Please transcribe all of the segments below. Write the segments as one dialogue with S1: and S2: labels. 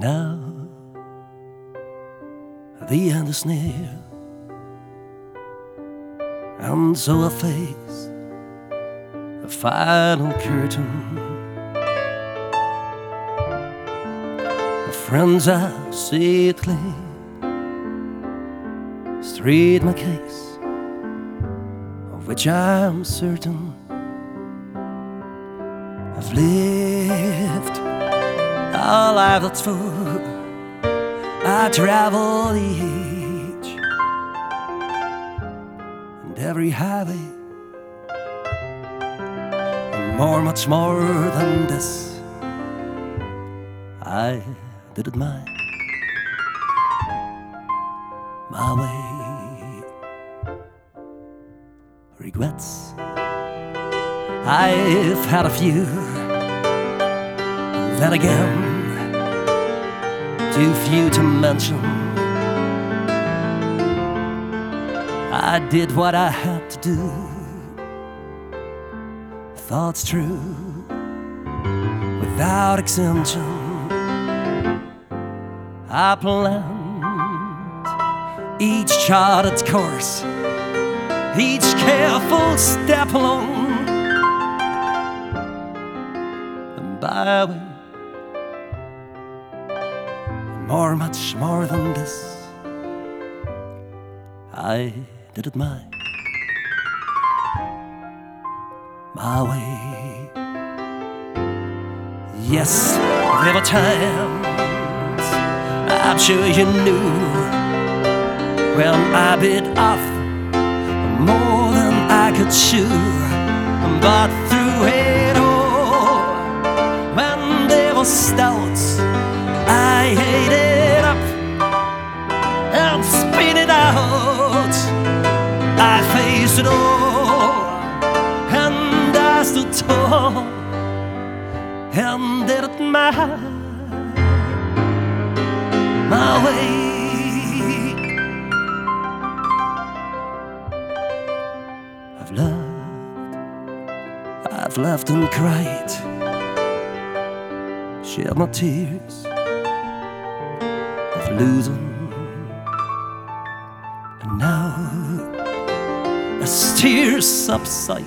S1: Now the end is near, and so I face the final curtain. The friends I see it clear, straight my case, of which I'm certain. I've lived a life that's full. I travel the age and every highway, and more, much more than this. I did it my way. Regrets, I've had a few. Then again, too few to mention. I did what I had to do. Thoughts true, without exemption. I planned each charted course, each careful step along the byway. More, much more than this, I did it my way. Yes, there were times, I'm sure you knew, when I bit off more than I could chew. But through it all, when there were doubts, I ate it up and spit it out. I faced it all, and I stood tall, and did it my way. I've laughed and cried, shed my tears of losing, and now as tears subside,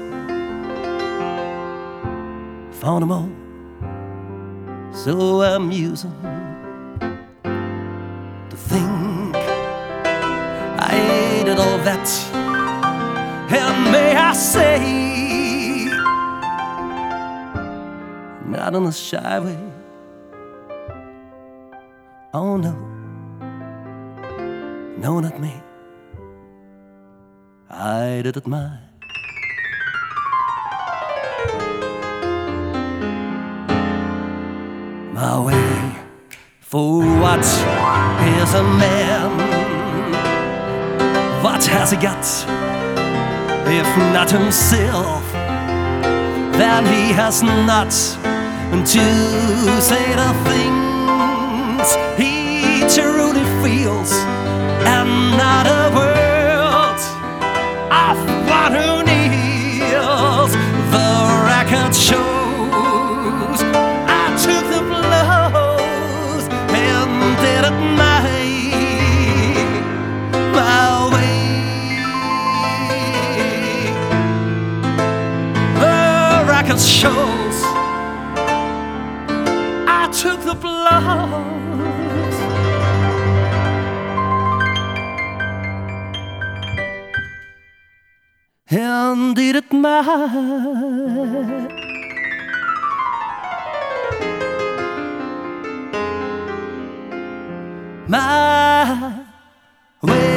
S1: found them all so amusing. To think I did all that, and may I say, not in a shy way. Oh no, no, not me. I did it my way. For what is a man? What has he got? If not himself, then he has not to say the things he truly feels, and not a word of one who kneels. The record shows I took the blows and did it my way. The record shows I took the blows and did it my way.